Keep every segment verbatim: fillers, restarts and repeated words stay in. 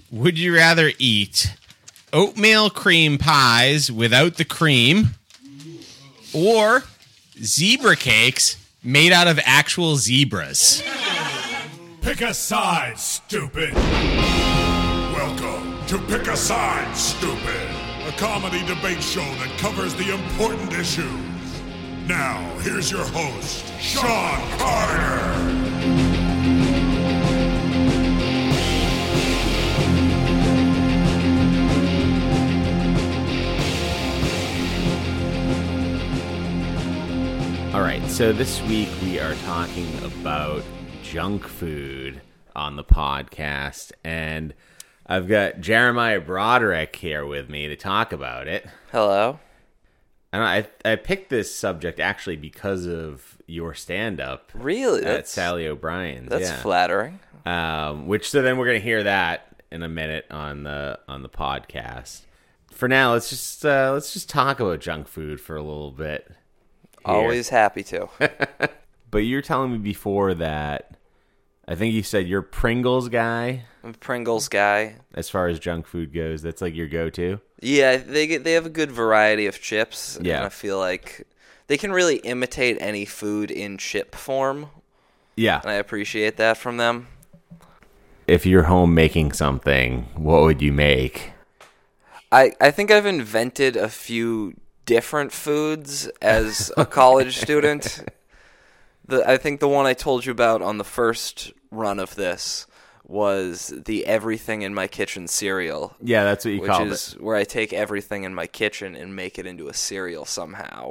Would you rather eat oatmeal cream pies without the cream or zebra cakes made out of actual zebras? Pick a side, stupid. Welcome to Pick a Side, Stupid, a comedy debate show that covers the important issues. Now, here's your host, Sean Carter. All right, so this week we are talking about junk food on the podcast, and I've got Jeremiah Broderick here with me to talk about it. Hello. And I I picked this subject actually because of your stand-up. Really? At That's, Sally O'Brien's. That's yeah. flattering. Um, which so then we're gonna hear that in a minute on the on the podcast. For now, let's just uh, let's just talk about junk food for a little bit. Here. Always happy to. But you were telling me before that I think you said you're a Pringles guy. I'm a Pringles guy. As far as junk food goes, that's like your go-to. Yeah, they get they have a good variety of chips. Yeah, and I feel like they can really imitate any food in chip form. Yeah, and I appreciate that from them. If you're home making something, what would you make? I I think I've invented a few different foods as a college student. The I think the one I told you about on the first run of this was the everything in my kitchen cereal. Yeah, that's what you which called is it. Where I take everything in my kitchen and make it into a cereal somehow.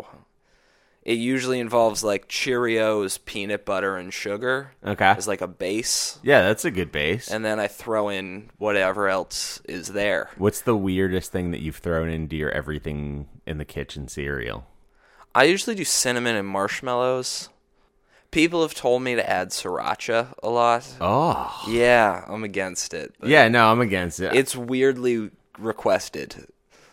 It usually involves like Cheerios, peanut butter, and sugar. Okay. As like a base. Yeah, that's a good base. And then I throw in whatever else is there. What's the weirdest thing that you've thrown into your everything in the kitchen cereal? I usually do cinnamon and marshmallows. People have told me to add sriracha a lot. Oh. Yeah, I'm against it. Yeah, no, I'm against it. It's weirdly requested.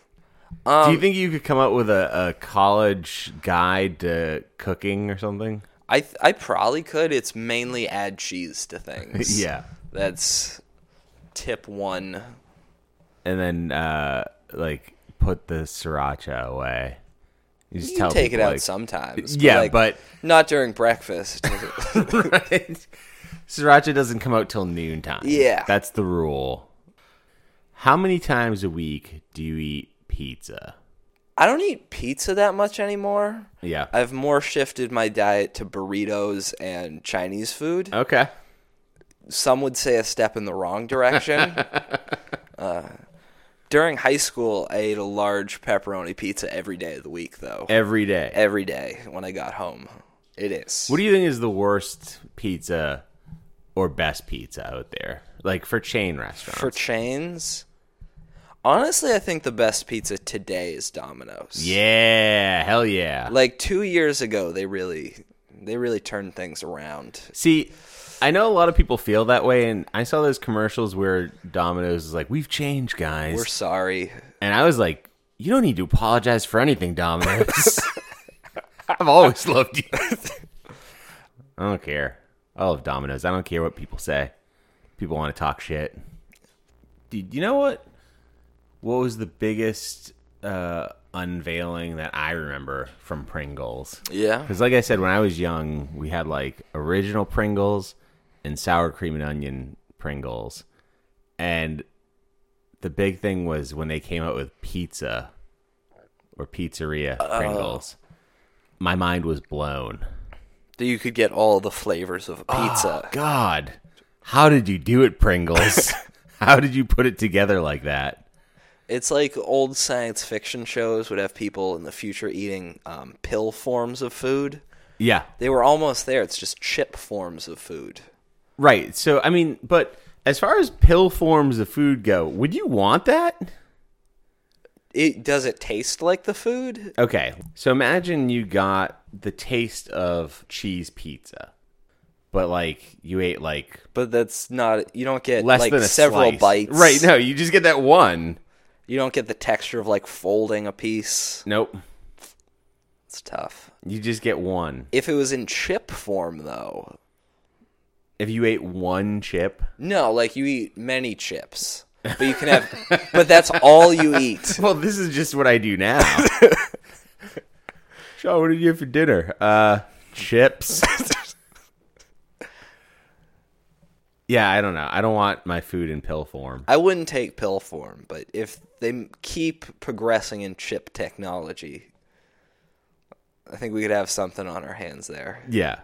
Um, Do you think you could come up with a, a college guide to cooking or something? I th- I probably could. It's mainly add cheese to things. Yeah. That's tip one. And then, uh, like, put the sriracha away. You just You tell can take it people, out like, sometimes. Yeah, like, but... not during breakfast. Right? Sriracha doesn't come out till noontime. Yeah. That's the rule. How many times a week do you eat pizza? I don't eat pizza that much anymore. Yeah. I've more shifted my diet to burritos and Chinese food. Okay. Some would say a step in the wrong direction. uh, during high school, I ate a large pepperoni pizza every day of the week, though. Every day. Every day when I got home. It is. What do you think is the worst pizza or best pizza out there? Like for chain restaurants. For chains? Honestly, I think the best pizza today is Domino's. Yeah, hell yeah. Like two years ago, they really, they really turned things around. See, I know a lot of people feel that way, and I saw those commercials where Domino's is like, "We've changed, guys. We're sorry." And I was like, "You don't need to apologize for anything, Domino's. I've always loved you." I don't care. I love Domino's. I don't care what people say. People want to talk shit. Dude, you know what? What was the biggest uh, unveiling that I remember from Pringles? Yeah. Because like I said, when I was young, we had like original Pringles and sour cream and onion Pringles. And the big thing was when they came out with pizza or pizzeria Uh, Pringles. My mind was blown. That you could get all the flavors of a pizza. Oh, God. How did you do it, Pringles? How did you put it together like that? It's like old science fiction shows would have people in the future eating um, pill forms of food. Yeah. They were almost there. It's just chip forms of food. Right. So, I mean, but as far as pill forms of food go, would you want that? It does it taste like the food? Okay. So imagine you got the taste of cheese pizza, but like you ate like But that's not. You don't get less like than a several slice. bites. Right. No, you just get that one. You don't get the texture of like folding a piece. Nope. It's tough. You just get one. If it was in chip form, though. If you ate one chip. No, like you eat many chips. but you can have, but that's all you eat. Well, this is just what I do now. Sean, what did you have for dinner? Uh, chips. Yeah, I don't know. I don't want my food in pill form. I wouldn't take pill form, but if they keep progressing in chip technology, I think we could have something on our hands there. Yeah.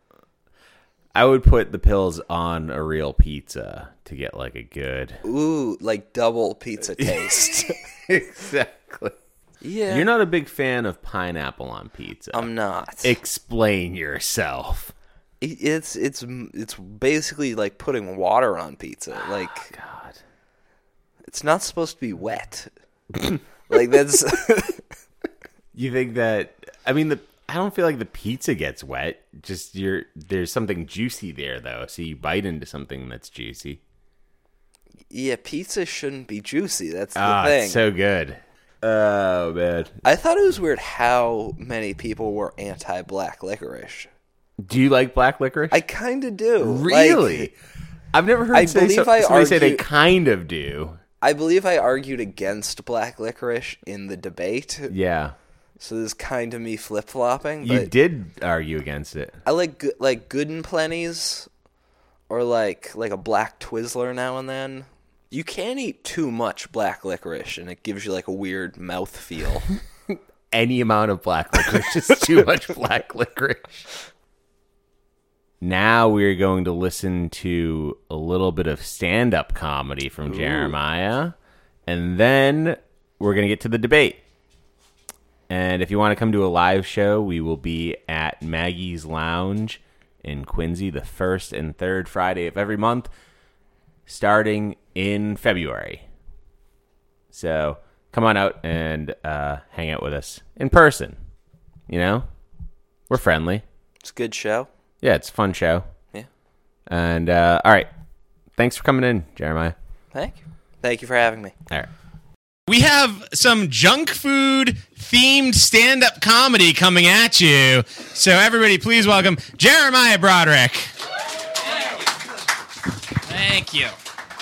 I would put the pills on a real pizza to get like a good... Ooh, like double pizza taste. Exactly. Yeah. You're not a big fan of pineapple on pizza. I'm not. Explain yourself. It- It's it's it's basically like putting water on pizza. Like Oh, God. it's not supposed to be wet. Like that's You think that... I mean, the I don't feel like the pizza gets wet. Just you're there's something juicy there, though. So you bite into something that's juicy. yeah, pizza shouldn't be juicy. That's the Ah, thing. it's so good. Oh, man. I thought it was weird how many people were anti-black licorice. Do you like black licorice? I kind of do. Really? Like, I've never heard I say believe so, I somebody say they argue- kind of do. I believe I argued against black licorice in the debate. Yeah. So this is kind of me flip-flopping. You But did argue against it. I like good, like Good and Plenty's, or like like a black Twizzler now and then. You can't eat too much black licorice, and it gives you like a weird mouth feel. Any amount of black licorice is too much black licorice. Now we're going to listen to a little bit of stand-up comedy from Jeremiah, and then we're going to get to the debate. And if you want to come to a live show, we will be at Maggie's Lounge in Quincy the first and third Friday of every month, starting in February. So come on out and uh, hang out with us in person. You know, we're friendly. It's a good show. Yeah, it's a fun show. Yeah. And uh, all right, thanks for coming in, Jeremiah. Thank you. Thank you for having me. All right. We have some junk food themed stand-up comedy coming at you. So everybody, please welcome Jeremiah Broderick. Thank you.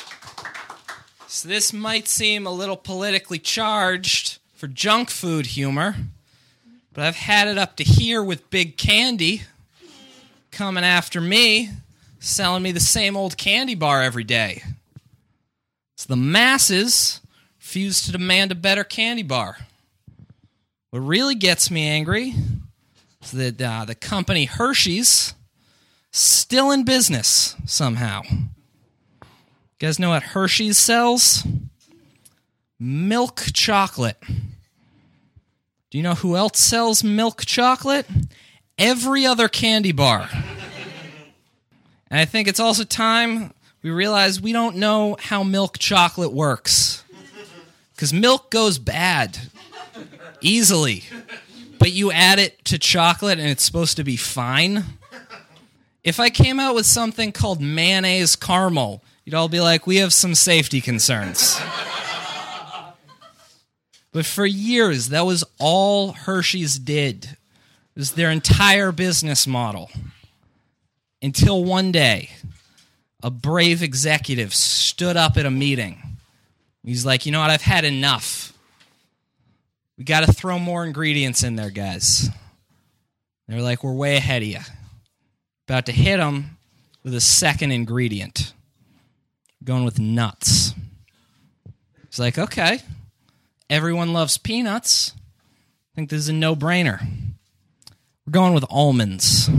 So this might seem a little politically charged for junk food humor, but I've had it up to here with Big Candy coming after me, selling me the same old candy bar every day. So the masses refuse to demand a better candy bar. What really gets me angry is that uh, the company Hershey's still in business somehow. You guys know what Hershey's sells? Milk chocolate. Do you know who else sells milk chocolate? Every other candy bar. And I think it's also time we realize we don't know how milk chocolate works. Because milk goes bad easily. But you add it to chocolate and it's supposed to be fine. If I came out with something called mayonnaise caramel, you'd all be like, we have some safety concerns. But for years, that was all Hershey's did. It was their entire business model. Until one day, a brave executive stood up at a meeting. He's like, you know what, I've had enough. We got to throw more ingredients in there, guys. They're like, we're way ahead of you. About to hit them with a second ingredient. Going with nuts. He's like, okay. Everyone loves peanuts. I think this is a no-brainer. We're going with almonds.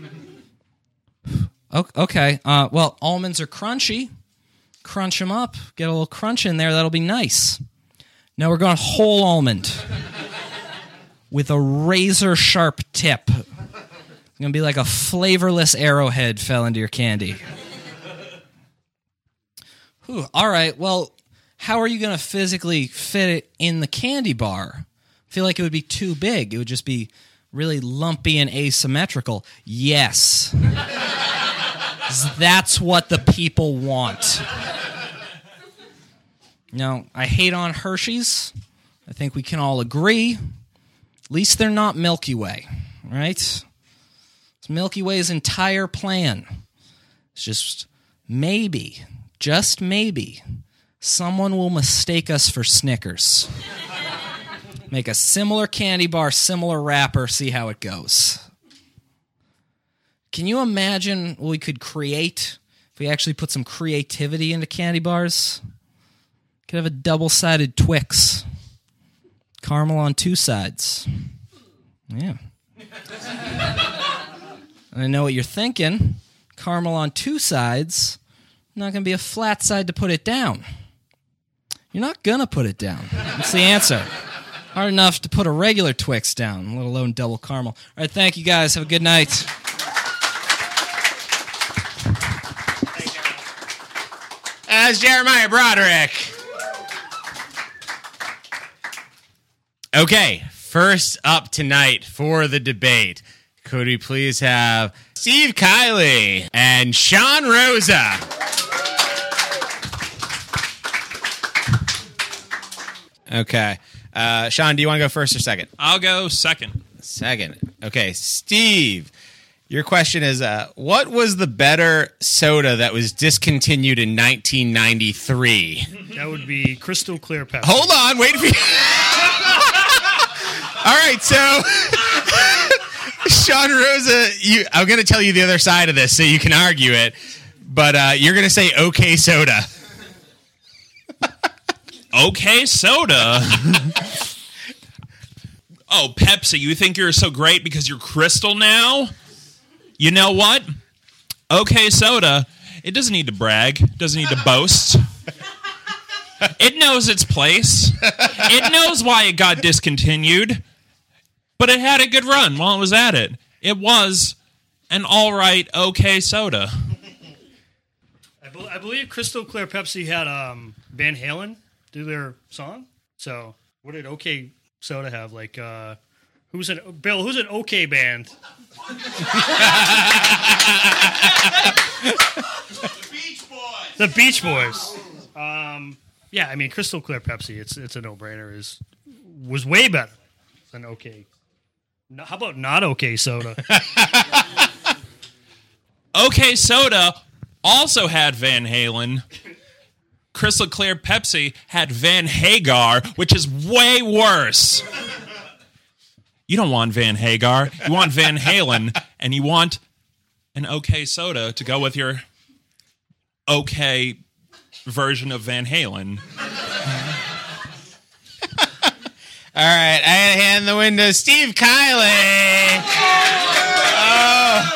Okay, uh, well, almonds are crunchy. Crunch them up. Get a little crunch in there. That'll be nice. Now we're going whole almond with a razor-sharp tip. It's going to be like a flavorless arrowhead fell into your candy. Whew, all right, well, how are you going to physically fit it in the candy bar? I feel like it would be too big. It would just be really lumpy and asymmetrical. Yes. That's what the people want. Now, I hate on Hershey's. I think we can all agree. At least they're not Milky Way, right? It's Milky Way's entire plan. It's just maybe, just maybe, someone will mistake us for Snickers. Make a similar candy bar, similar wrapper, see how it goes. Can you imagine what we could create if we actually put some creativity into candy bars? Could have a double-sided Twix. Caramel on two sides. Yeah. And I know what you're thinking. Caramel on two sides, not going to be a flat side to put it down. You're not going to put it down. That's the answer. Hard enough to put a regular Twix down, let alone double caramel. All right, thank you guys. Have a good night. As Jeremiah Broderick. Okay, first up tonight for the debate. Could we please have Steve Kiley and Sean Rosa? Okay. Uh, Sean, do you want to go first or second? I'll go second. Second. Okay, Steve, your question is, uh, what was the better soda that was discontinued in nineteen ninety-three? That would be Crystal Clear Pepsi. Hold on, wait for you. All right, so Sean Rosa, you, I'm going to tell you the other side of this so you can argue it, but uh, you're going to say okay soda. Okay soda? Oh, Pepsi, you think you're so great because you're Crystal now? You know what? Okay soda, it doesn't need to brag, it doesn't need to boast. It knows its place. It knows why it got discontinued. But it had a good run while it was at it. It was an all right, okay soda. I, be- I believe Crystal Clear Pepsi had um, Van Halen do their song. So what did OK Soda have? Like, uh, who's an Bill? Who's an OK band? The Beach Boys. The Beach Boys. Um, yeah, I mean Crystal Clear Pepsi. It's it's a no brainer. Is was way better than OK. No, how about not OK Soda? Okay soda also had Van Halen. Crystal Clear Pepsi had Van Hagar, which is way worse. You don't want Van Hagar. You want Van Halen, and you want an okay soda to go with your okay version of Van Halen. All right, I hand the window, Steve Kiley. Oh.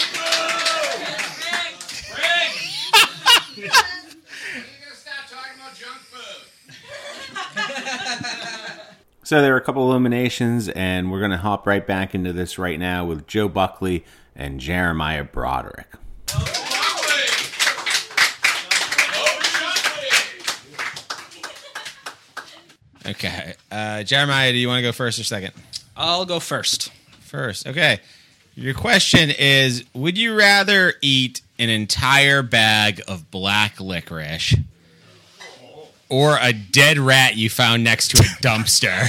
So there are a couple eliminations, and we're going to hop right back into this right now with Joe Buckley and Jeremiah Broderick. Okay. Uh, Jeremiah, do you want to go first or second? I'll go first. First. Okay. Your question is, would you rather eat an entire bag of black licorice or a dead rat you found next to a dumpster?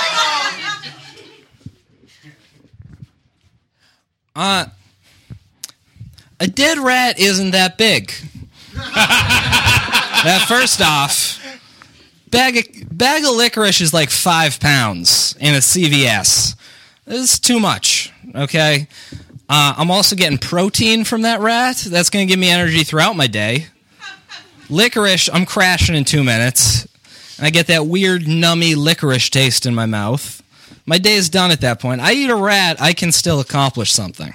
Uh, a dead rat isn't that big. That first off, bag of, bag of licorice is like five pounds in a C V S. This is too much, okay? Uh, I'm also getting protein from that rat. That's going to give me energy throughout my day. Licorice, I'm crashing in two minutes. And I get that weird, nummy licorice taste in my mouth. My day is done at that point. I eat a rat, I can still accomplish something.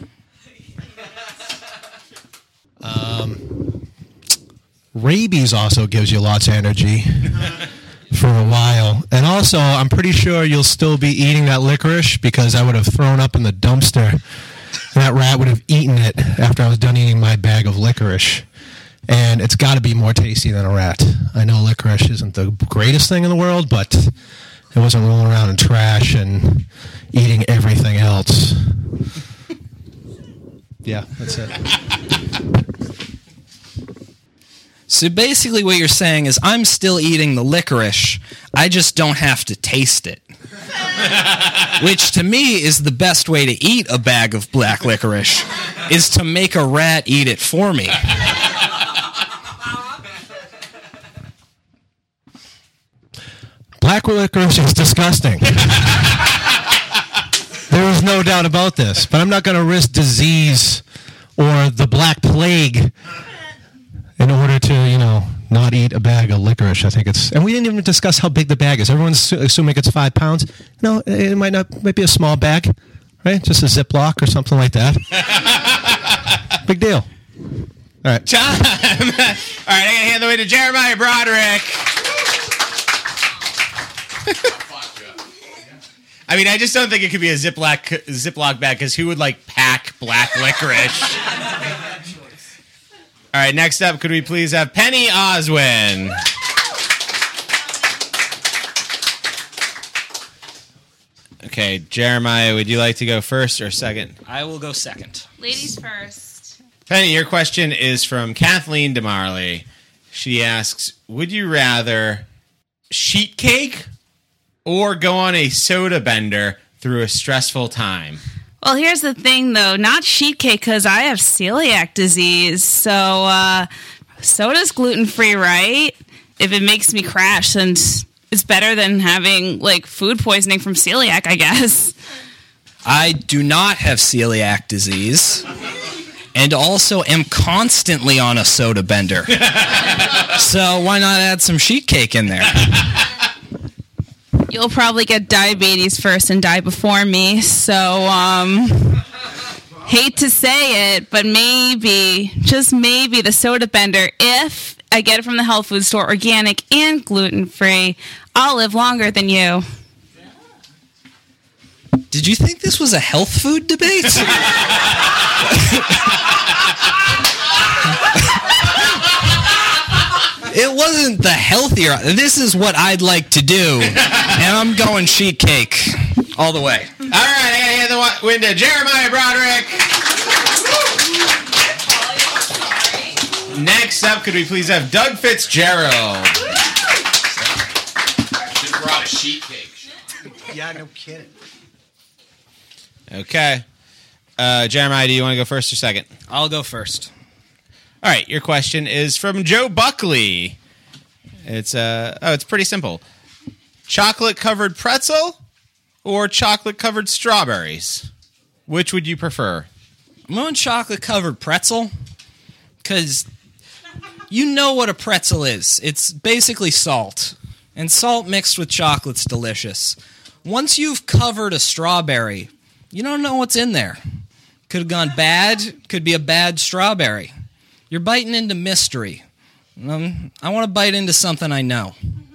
Um, rabies also gives you lots of energy for a while. And also, I'm pretty sure you'll still be eating that licorice because I would have thrown up in the dumpster. That rat would have eaten it after I was done eating my bag of licorice. And it's got to be more tasty than a rat. I know licorice isn't the greatest thing in the world, but it wasn't rolling around in trash and eating everything else. Yeah, that's it. So basically what you're saying is I'm still eating the licorice, I just don't have to taste it. Which to me is the best way to eat a bag of black licorice, is to make a rat eat it for me. Black licorice is disgusting. There is no doubt about this. But I'm not going to risk disease or the Black Plague in order to, you know, not eat a bag of licorice. I think it's, and we didn't even discuss how big the bag is. Everyone's assuming it's five pounds. No, it might not, might be a small bag, right? Just a Ziploc or something like that. Big deal. All right. Time. All right, I gotta hand the way to Jeremiah Broderick. I mean, I just don't think it could be a Ziploc Ziploc bag because who would like pack black licorice? All right, next up, could we please have Penny Oswin? Okay, Jeremiah, would you like to go first or second? I will go second. Ladies first. Penny, your question is from Kathleen DeMarley. She asks, would you rather sheet cake or go on a soda bender through a stressful time? Well, here's the thing, though. Not sheet cake, because I have celiac disease. So, uh, soda's gluten-free, right? If it makes me crash, then it's better than having, like, food poisoning from celiac, I guess. I do not have celiac disease and also am constantly on a soda bender. So why not add some sheet cake in there? You'll probably get diabetes first and die before me, so, um, hate to say it, but maybe, just maybe, the soda bender, if I get it from the health food store, organic and gluten-free, I'll live longer than you. Did you think this was a health food debate? It wasn't the healthier. This is what I'd like to do. And I'm going sheet cake all the way. All right, I gotta hand the window. Jeremiah Broderick. Next up, could we please have Doug Fitzgerald? Just brought a sheet cake. Yeah, no kidding. Okay. Uh, Jeremiah, do you want to go first or second? I'll go first. All right, your question is from Joe Buckley. It's uh oh, it's pretty simple. Chocolate covered pretzel or chocolate covered strawberries? Which would you prefer? I'm going chocolate covered pretzel because you know what a pretzel is. It's basically salt, and salt mixed with chocolate's delicious. Once you've covered a strawberry, you don't know what's in there. Could have gone bad, could be a bad strawberry. You're biting into mystery. Um, I want to bite into something I know.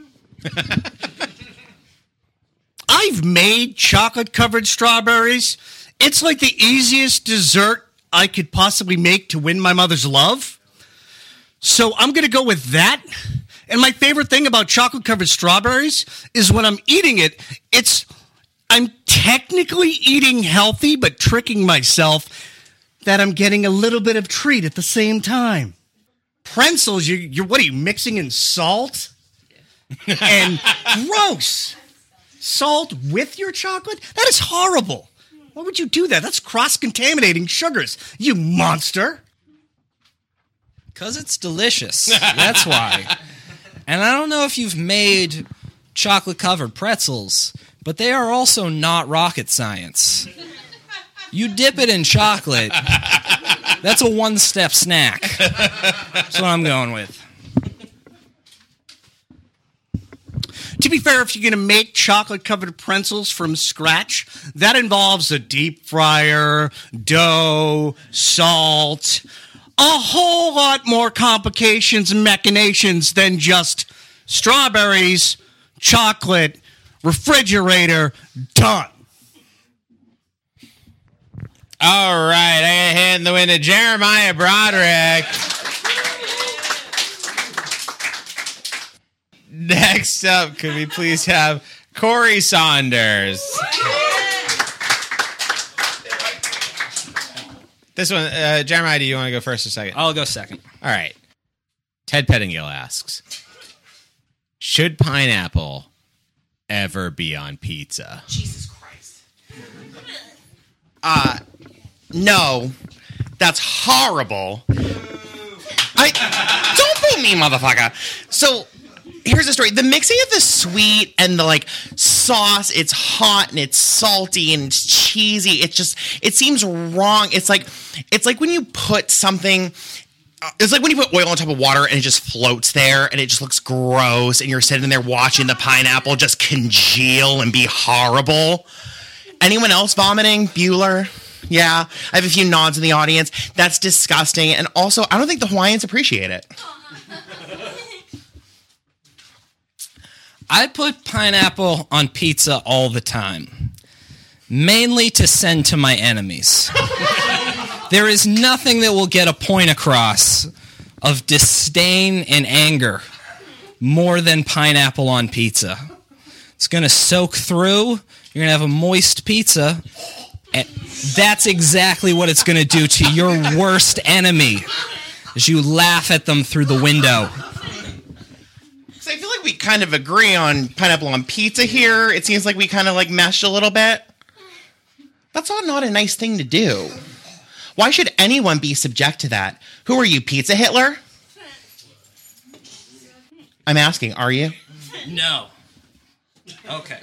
I've made chocolate-covered strawberries. It's like the easiest dessert I could possibly make to win my mother's love. So I'm going to go with that. And my favorite thing about chocolate-covered strawberries is when I'm eating it, it's I'm technically eating healthy, but tricking myself that I'm getting a little bit of treat at the same time. Pretzels, you, you're what are you mixing in salt? And gross. Salt with your chocolate? That is horrible. Why would you do that? That's cross-contaminating sugars, you monster. Because it's delicious. That's why. And I don't know if you've made chocolate-covered pretzels, but they are also not rocket science. You dip it in chocolate. That's a one-step snack. That's what I'm going with. To be fair, if you're going to make chocolate-covered pretzels from scratch, that involves a deep fryer, dough, salt, a whole lot more complications and machinations than just strawberries, chocolate, refrigerator, done. All right, I gotta hand the win to Jeremiah Broderick. Next up, could we please have Corey Saunders? This one, uh, Jeremiah, do you want to go first or second? I'll go second. All right. Ted Pettingill asks, should pineapple ever be on pizza? Jesus Christ. Uh, no. That's horrible. I don't boo me, motherfucker. So, here's the story. The mixing of the sweet and the like sauce, it's hot and it's salty and it's cheesy. It's just, it seems wrong. It's like, it's like when you put something, it's like when you put oil on top of water and it just floats there and it just looks gross and you're sitting there watching the pineapple just congeal and be horrible. Anyone else vomiting? Bueller? Yeah. I have a few nods in the audience. That's disgusting. And also, I don't think the Hawaiians appreciate it. I put pineapple on pizza all the time, mainly to send to my enemies. There is nothing that will get a point across of disdain and anger more than pineapple on pizza. It's going to soak through. You're going to have a moist pizza. And that's exactly what it's going to do to your worst enemy as you laugh at them through the window. So I feel like we kind of agree on pineapple on pizza here. It seems like we kind of like meshed a little bit. That's all not a nice thing to do. Why should anyone be subject to that? Who are you, Pizza Hitler? I'm asking, are you? No. Okay.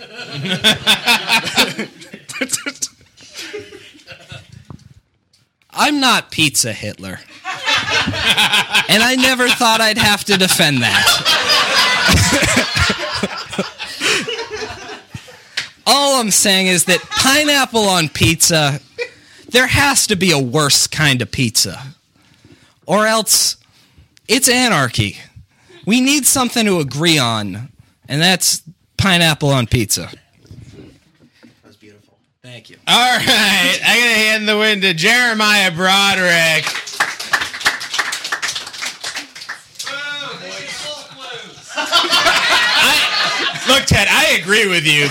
I'm not Pizza Hitler. And I never thought I'd have to defend that. All I'm saying is that pineapple on pizza, there has to be a worse kind of pizza. Or else, it's anarchy. We need something to agree on, and that's pineapple on pizza. That was beautiful. Thank you. All right, I'm going to hand the win to Jeremiah Broderick. I, look, Ted, I agree with you.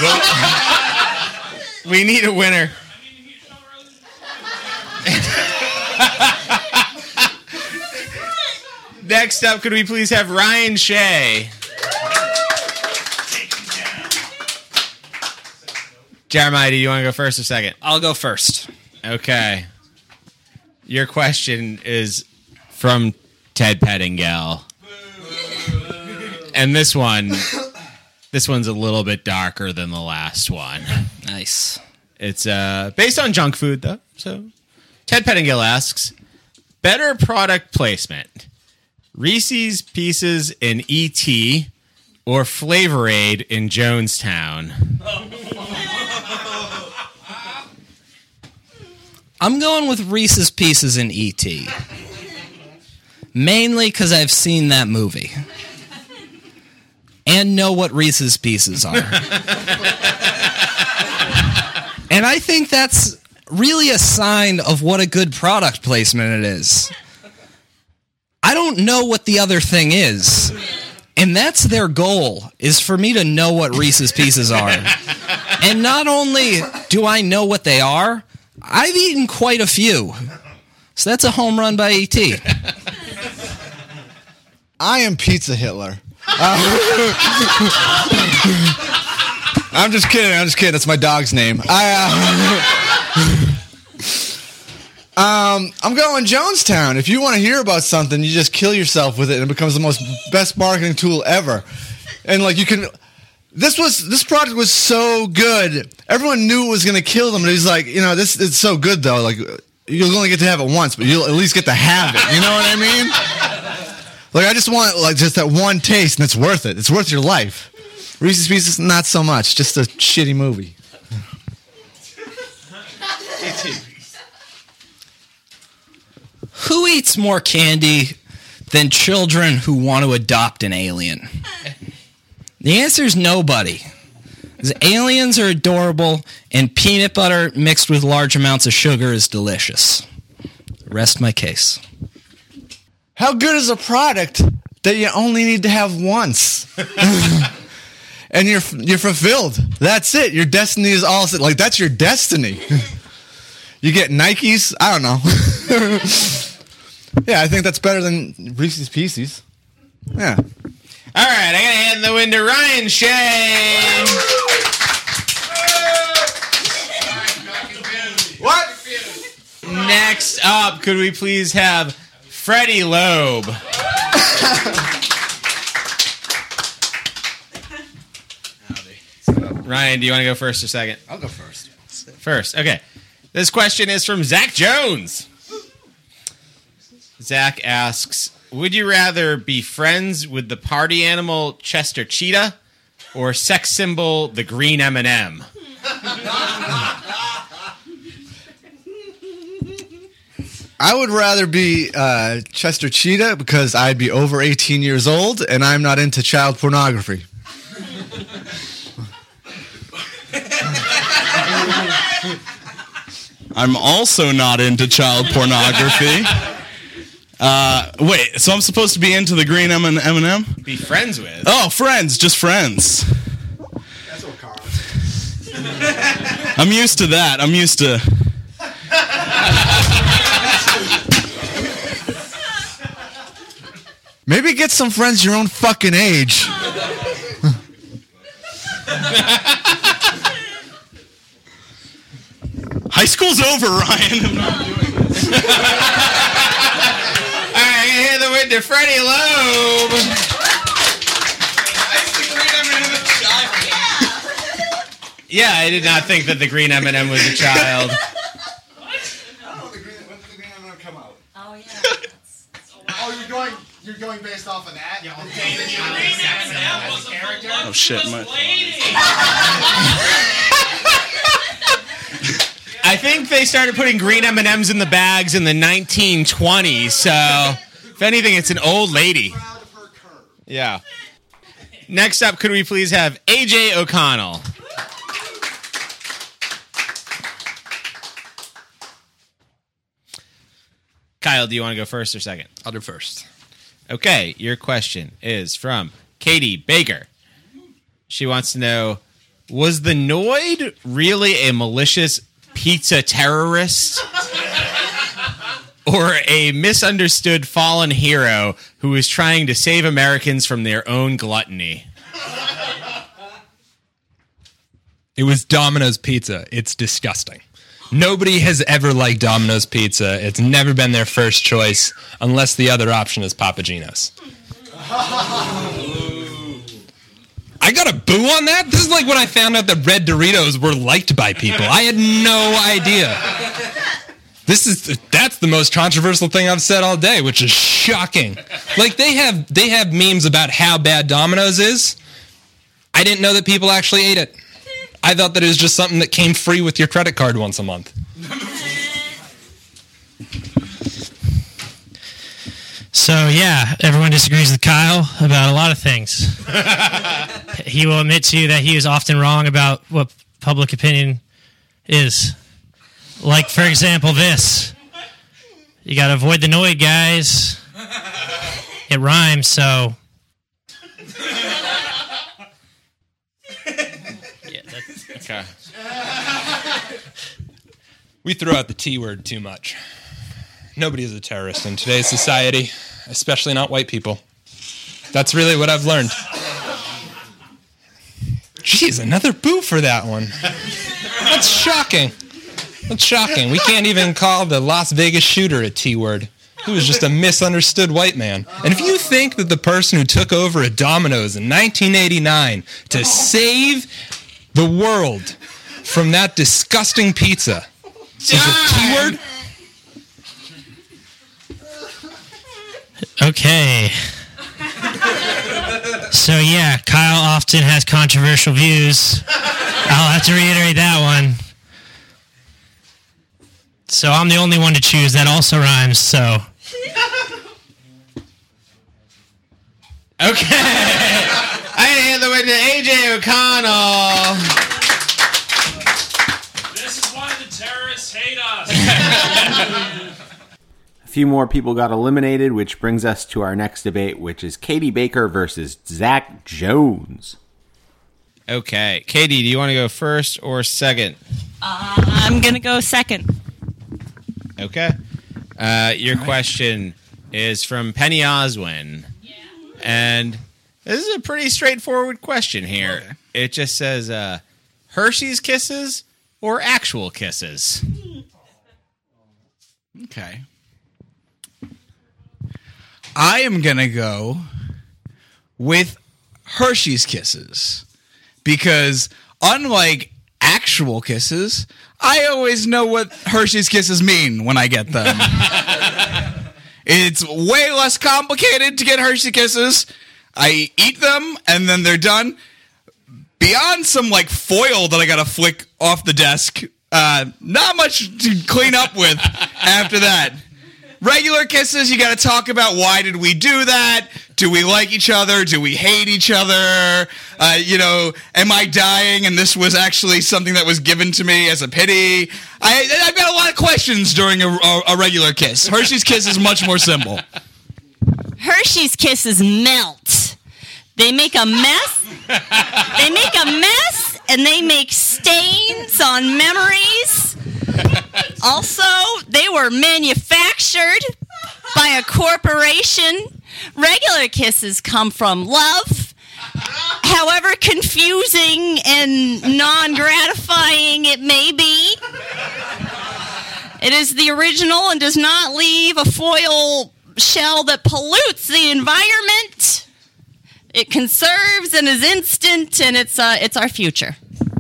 We need a winner. Next up, could we please have Ryan Shea? Jeremiah, do you want to go first or second? I'll go first. Okay. Your question is from Ted Pettingill. And this one, this one's a little bit darker than the last one. Nice. It's uh, based on junk food, though. So, Ted Pettingill asks, better product placement, Reese's Pieces in E T or Flavor Aid in Jonestown? I'm going with Reese's Pieces in E T Mainly because I've seen that movie. And know what Reese's Pieces are. And I think that's really a sign of what a good product placement it is. I don't know what the other thing is. And that's their goal, is for me to know what Reese's Pieces are. And not only do I know what they are, I've eaten quite a few. So that's a home run by E T I am Pizza Hitler. Uh, I'm just kidding. I'm just kidding. That's my dog's name. I, uh, um, I'm going Jonestown. If you want to hear about something, you just kill yourself with it, and it becomes the most best marketing tool ever. And like you can, this was this product was so good. Everyone knew it was going to kill them, and he's like, you know, this it's so good though. Like you'll only get to have it once, but you'll at least get to have it. You know what I mean? Like, I just want, like, just that one taste, and it's worth it. It's worth your life. Reese's Pieces, not so much. Just a shitty movie. Who eats more candy than children who want to adopt an alien? The answer is nobody. Because aliens are adorable, and peanut butter mixed with large amounts of sugar is delicious. Rest my case. How good is a product that you only need to have once? And you're you're fulfilled. That's it. Your destiny is all set. Like, that's your destiny. You get Nikes? I don't know. Yeah, I think that's better than Reese's Pieces. Yeah. All right, I gotta hand the win to Ryan Shea. What? Next up, could we please have Freddie Loeb? Ryan, do you want to go first or second? I'll go first. First, okay. This question is from Zach Jones. Zach asks, would you rather be friends with the party animal Chester Cheetah or sex symbol the green M and M? I would rather be uh, Chester Cheetah because I'd be over eighteen years old and I'm not into child pornography. I'm also not into child pornography. Uh, wait, so I'm supposed to be into the green M and M? Be friends with. Oh, friends, just friends. That's what Carl. I'm used to that. I'm used to. Maybe get some friends your own fucking age. High school's over, Ryan. I'm not doing this. All right, here the win to Freddie Loeb. Yeah, I did not think that the green M and M was a child. Oh, yeah. Oh, you're going, you're going based off of that? Yeah, Oh, shit. My... I think they started putting green M and M's in the bags in the nineteen twenties, so if anything, it's an old lady. Yeah. Next up, could we please have A J O'Connell? Kyle, do you want to go first or second? I'll do first. Okay, your question is from Katie Baker. She wants to know, was the Noid really a malicious pizza terrorist? Or a misunderstood fallen hero who was trying to save Americans from their own gluttony? It was Domino's Pizza. It's disgusting. Nobody has ever liked Domino's Pizza. It's never been their first choice, unless the other option is Papa Gino's. I got a boo on that? This is like when I found out that red Doritos were liked by people. I had no idea. This is that's the most controversial thing I've said all day, which is shocking. Like they have they have memes about how bad Domino's is. I didn't know that people actually ate it. I thought that it was just something that came free with your credit card once a month. So, yeah, everyone disagrees with Kyle about a lot of things. He will admit to you that he is often wrong about what public opinion is. Like, for example, this. You got to avoid the Noid, guys. It rhymes, so... Okay. We throw out the T word too much. Nobody is a terrorist in today's society, especially not white people. That's really what I've learned. Jeez, another boo for that one. That's shocking. That's shocking. We can't even call the Las Vegas shooter a T word. He was just a misunderstood white man. And if you think that the person who took over a Domino's in nineteen eighty-nine to save the world from that disgusting pizza is a T word? Okay. So, yeah, Kyle often has controversial views. I'll have to reiterate that one. So I'm the only one to choose. That also rhymes, so... Okay. I hand the win to A J O'Connell. This is why the terrorists hate us. A few more people got eliminated, which brings us to our next debate, which is Katie Baker versus Zach Jones. Okay. Katie, do you want to go first or second? Uh, I'm going to go second. Okay. Uh, your question is from Penny Oswin. Yeah. And this is a pretty straightforward question here. Okay. It just says uh, Hershey's Kisses or actual kisses? Okay. I am going to go with Hershey's Kisses because unlike actual kisses, I always know what Hershey's Kisses mean when I get them. It's way less complicated to get Hershey Kisses. I eat them, and then they're done. Beyond some, like, foil that I gotta flick off the desk, uh, not much to clean up with after that. Regular kisses, you gotta talk about why did we do that? Do we like each other? Do we hate each other? Uh, you know, am I dying and this was actually something that was given to me as a pity? I, I've got a lot of questions during a, a, a regular kiss. Hershey's Kiss is much more simple. Hershey's Kisses melt. They make a mess. They make a mess, and they make stains on memories. Also, they were manufactured by a corporation. Regular kisses come from love. However confusing and non-gratifying it may be, it is the original and does not leave a foil shell that pollutes the environment. It conserves and is instant, and it's uh, it's our future.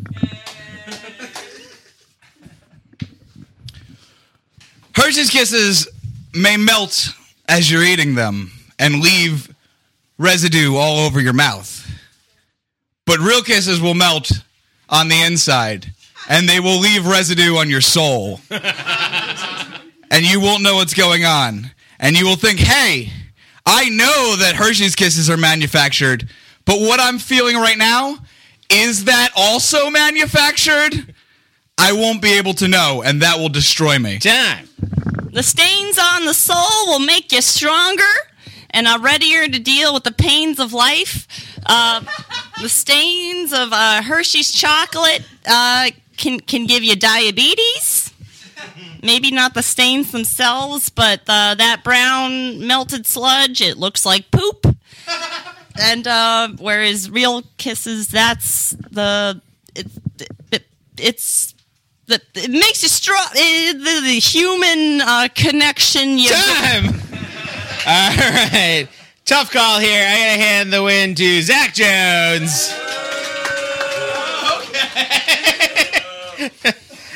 Hershey's Kisses may melt as you're eating them and leave residue all over your mouth. But real kisses will melt on the inside, and they will leave residue on your soul. And you won't know what's going on. And you will think, hey, I know that Hershey's Kisses are manufactured, but what I'm feeling right now, is that also manufactured? I won't be able to know, and that will destroy me. Time. The stains on the soul will make you stronger and are readier to deal with the pains of life. Uh, the stains of uh, Hershey's chocolate uh, can can give you diabetes. Maybe not the stains themselves, but uh, that brown melted sludge, it looks like poop. And uh, whereas real kisses, that's the it, it, it's the it makes you strong. It, the, the human uh, connection. You Time. All right, tough call here. I gotta hand the win to Zach Jones. Okay.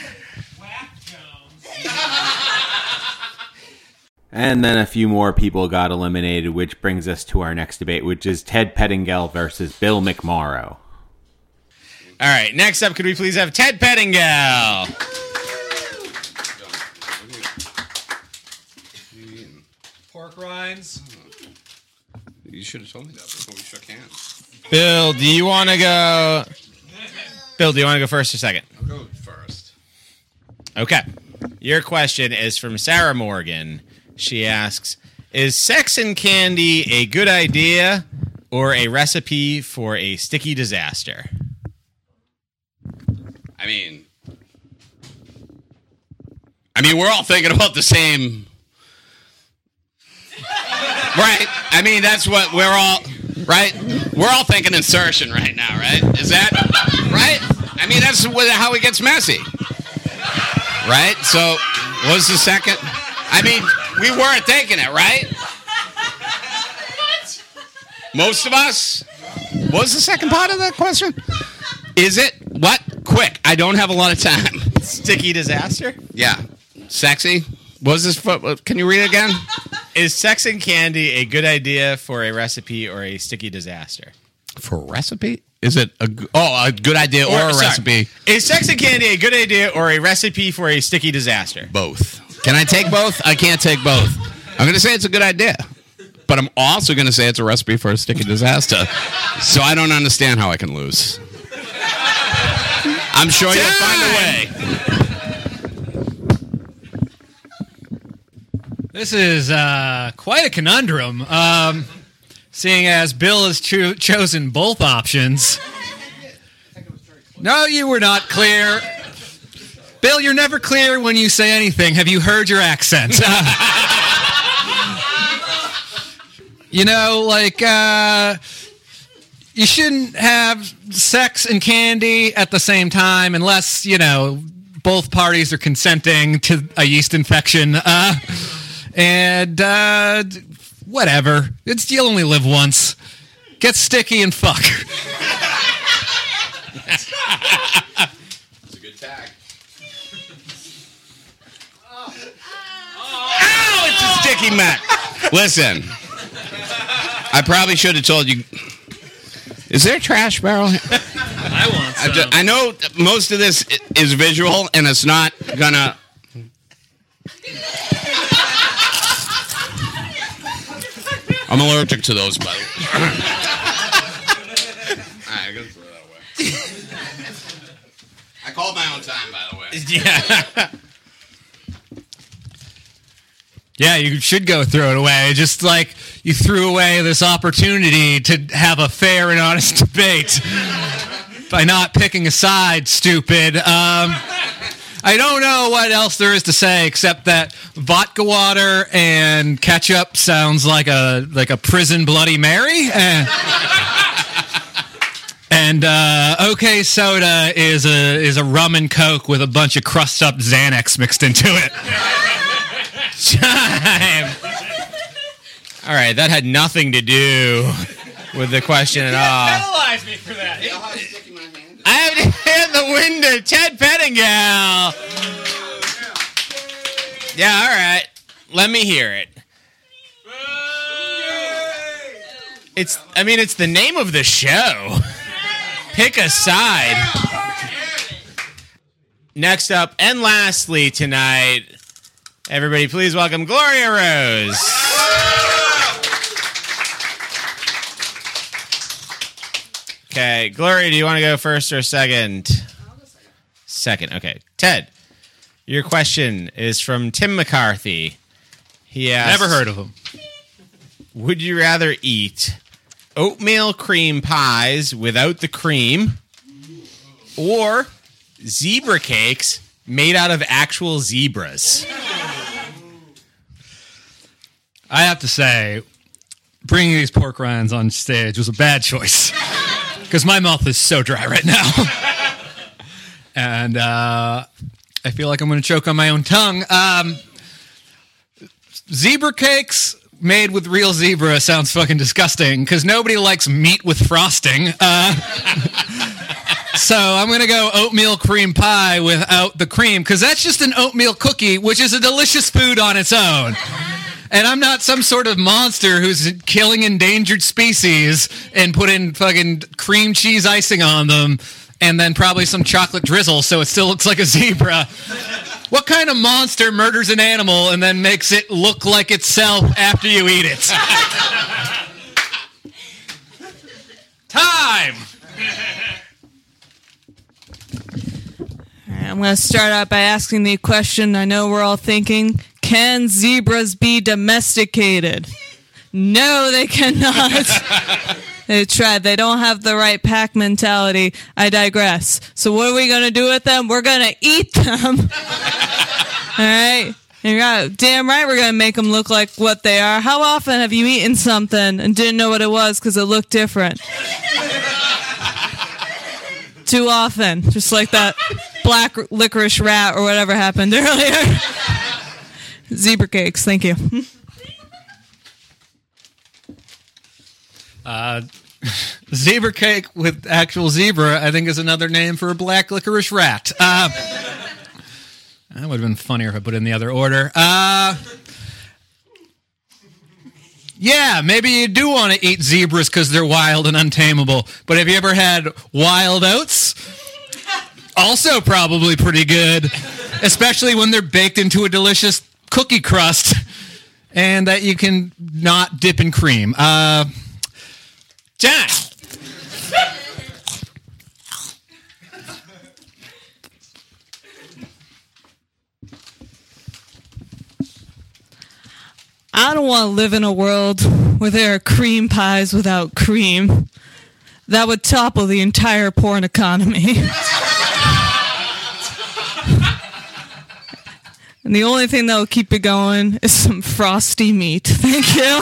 And then a few more people got eliminated, which brings us to our next debate, which is Ted Pettingill versus Bill McMorrow. All right, next up, could we please have Ted Pettingill? Pork rinds. You should have told me that before we shook hands. Bill, do you want to go? Bill, do you want to go first or second? I'll go first. Okay. Your question is from Sarah Morgan. She asks, is sex and candy a good idea or a recipe for a sticky disaster? I mean, I mean, we're all thinking about the same, right? I mean, that's what we're all, right? We're all thinking insertion right now, right? Is that right? I mean, that's how it gets messy, right? So, what was the second? I mean, we weren't thinking it, right? What? Most of us. What was the second part of that question? Is it what? Quick! I don't have a lot of time. Sticky disaster? Yeah. Sexy. What was this? For, can you read it again? Is sex and candy a good idea for a recipe or a sticky disaster? For a recipe? Is it a oh a good idea or, or a sorry, recipe? Is sex and candy a good idea or a recipe for a sticky disaster? Both. Can I take both? I can't take both. I'm going to say it's a good idea, but I'm also going to say it's a recipe for a sticky disaster. So I don't understand how I can lose. I'm sure you'll find a way. This is uh, quite a conundrum, um, seeing as Bill has cho- chosen both options. No, you were not clear. Bill, you're never clear when you say anything. Have you heard your accent? You know, like, uh, you shouldn't have sex and candy at the same time unless, you know, both parties are consenting to a yeast infection. Uh, and, uh, whatever. It's, you'll only live once. Get sticky and fuck. Sticky Mac. Listen, I probably should have told you. Is there a trash barrel here? I want I, some. ju- I know most of this i- is visual, and it's not gonna. I'm allergic to those, by the way. All right, I'm gonna throw that away. I called my own time, by the way. Yeah. Yeah, you should go throw it away. Just like you threw away this opportunity to have a fair and honest debate by not picking a side, stupid. Um, I don't know what else there is to say except that vodka water and ketchup sounds like a like a prison Bloody Mary. And, and uh, OK Soda is a is a rum and coke with a bunch of crushed up Xanax mixed into it. Time. All right, that had nothing to do with the question at all. Penalize me for that. I have to hit the window, Ted Pettingill. Yeah, all right. Let me hear it. It's. I mean, it's the name of the show. Pick a side. Next up, and lastly tonight, everybody, please welcome Gloria Rose. Okay, Gloria, do you want to go first or second? Second, okay. Ted, your question is from Tim McCarthy. He asked, Never heard of him. Would you rather eat oatmeal cream pies without the cream or zebra cakes made out of actual zebras? I have to say, bringing these pork rinds on stage was a bad choice because my mouth is so dry right now. And uh, I feel like I'm going to choke on my own tongue. Um, zebra cakes made with real zebra sounds fucking disgusting because nobody likes meat with frosting. Uh, so I'm going to go oatmeal cream pie without the cream because that's just an oatmeal cookie, which is a delicious food on its own. And I'm not some sort of monster who's killing endangered species and putting fucking cream cheese icing on them and then probably some chocolate drizzle so it still looks like a zebra. What kind of monster murders an animal and then makes it look like itself after you eat it? Time! I'm going to start out by asking the question I know we're all thinking. Can zebras be domesticated? No, they cannot. They tried. They don't have the right pack mentality. I digress. So what are we going to do with them? We're going to eat them. All right? And you're right. Damn right we're going to make them look like what they are. How often have you eaten something and didn't know what it was because it looked different? Too often. Just like that black licorice rat or whatever happened earlier. Zebra cakes. Thank you. Uh, zebra cake with actual zebra, I think, is another name for a black licorice rat. Uh, that would have been funnier if I put it in the other order. Uh, yeah, maybe you do want to eat zebras because they're wild and untamable. But have you ever had wild oats? Also probably pretty good, especially when they're baked into a delicious cookie crust and that you can not dip in cream. Uh... Jack. I don't want to live in a world where there are cream pies without cream. That would topple the entire porn economy. And the only thing that will keep it going is some frosty meat. Thank you.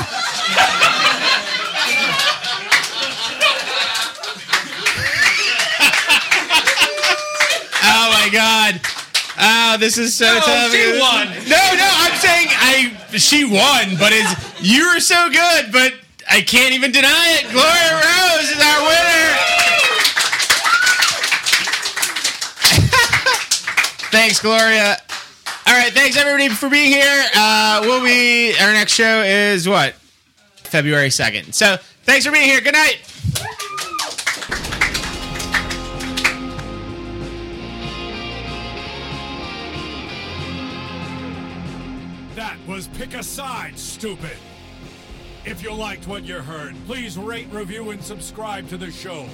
Oh my God! Oh, this is so No, tough. she won. No, no, I'm saying I. She won, but it's you were so good, but I can't even deny it. Gloria Rose is our winner. Thanks, Gloria. All All right, thanks everybody for being here. Uh, we'll be our next show is what? February second. So thanks for being here. Good night. That was Pick a Side, stupid. If you liked what you heard, please rate, review, and subscribe to the show.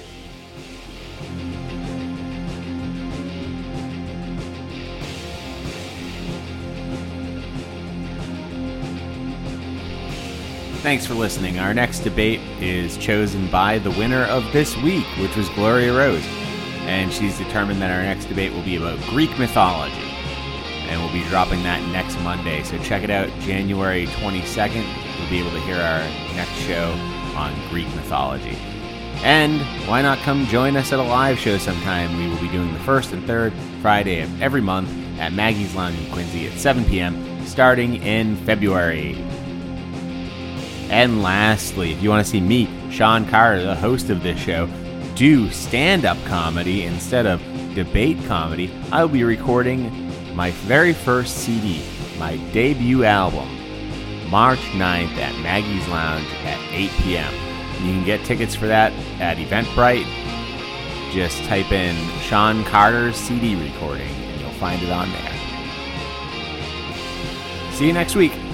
Thanks for listening. Our next debate is chosen by the winner of this week, which was Gloria Rose. And she's determined that our next debate will be about Greek mythology. And we'll be dropping that next Monday. So check it out, January twenty-second. You'll be able to hear our next show on Greek mythology. And why not come join us at a live show sometime? We will be doing the first and third Friday of every month at Maggie's Lounge in Quincy at seven p.m. starting in February. And lastly, if you want to see me, Sean Carter, the host of this show, do stand-up comedy instead of debate comedy, I will be recording my very first C D, my debut album, March ninth at Maggie's Lounge at eight p.m. You can get tickets for that at Eventbrite. Just type in Sean Carter's C D recording and you'll find it on there. See you next week.